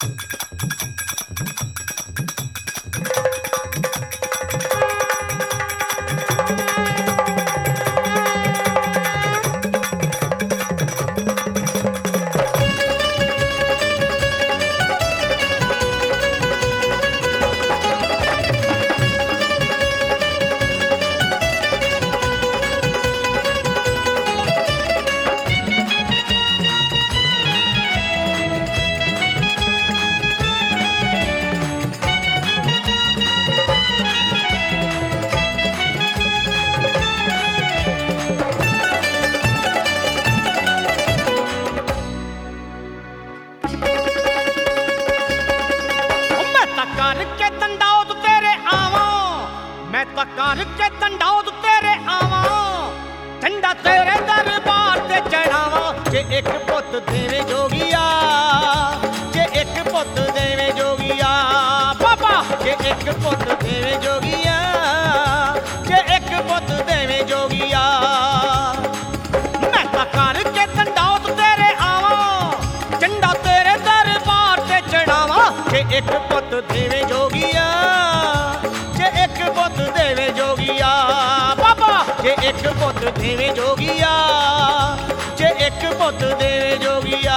करके दंडौत तेरे आवा, मैं तो करके दंडौत तेरे आवा, झंडा तेरे दरबार ते चढ़ावा। जे एक पुत देवे जोगिया, जे एक पुत देवे जोगिया बाबा, जे एक पुत देवे जोगिया, जे एक पुत देवे जोगिया। मैं तो करके दंडौत तेरे आवा, झंडा तेरे दरबार ते चढ़ावा। जे एक पुत देवे जोगिया, जे एक पुत देवे जोगिया बाबा, जे एक पुत देवे जोगिया, जे एक पुत देवे जोगिया।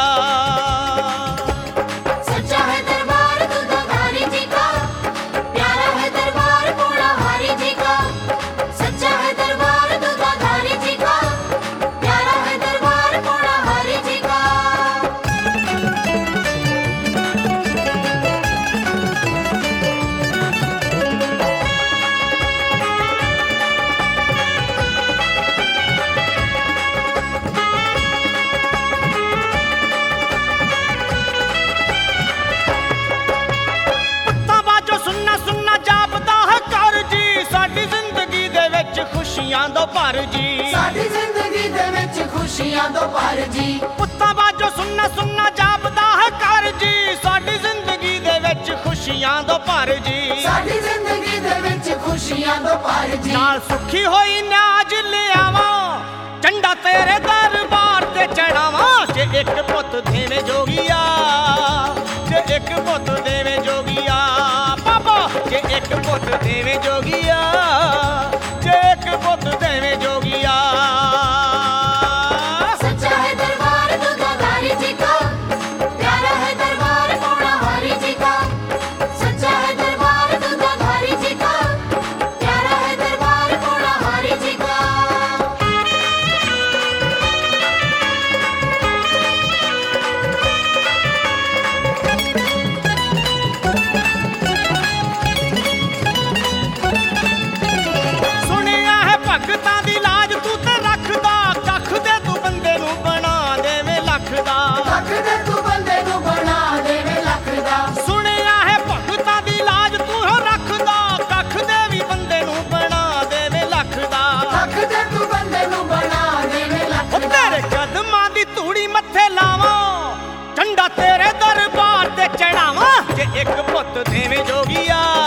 सच्चा है दरबार दूधाधारी जी का, प्यारा है दरबार भोला हारी जी का। सच्चा है दरबार दूधाधारी जी का, प्यारा है दरबार भोला हारी जी का। खुशियां दो भर जी, साडी जिंदगी दे विच खुशियां दो भर जी। पुत्ता बाजो सुनना सुनना जापदा है कर जी, साडी जिंदगी दे विच खुशियां दो भर जी। साडी जिंदगी दे विच खुशियां दो भर जी। नाल सुखी होई नाज ले आवा, झंडा तेरे दरबार ते चढ़ावा। जे एक पुत देवे जोगिया, जे एक पुत देवे जोगिया बाबा, जे एक पुत देवे जोगिया, जे एक पुत देवे जोगिया। सच्चा है दरबार दूधाधारी जी का, प्यारा है दरबार भोला हारी जी का। सच्चा है दरबार दूधाधारी जी का, प्यारा है दरबार भोला हारी जी का। सुनिया है भगतां दी लाज तू ते रखदा, कख दे तू बंदे नू बना देवे लख दा। लख दे तू बंदे नू बना देवे लख दा। सुनिया है भगतां दी लाज तू हो रखदा, कख दे भी बंदे नू बना देवे लख दा। लख दे तू बंदे नू बना देवे लख ओ दा। तेरे कदमां दी धूड़ी मत्थे लावां, झंडा तेरे दरबार ते चढ़ावां। जे एक पुत देवे जोगिया,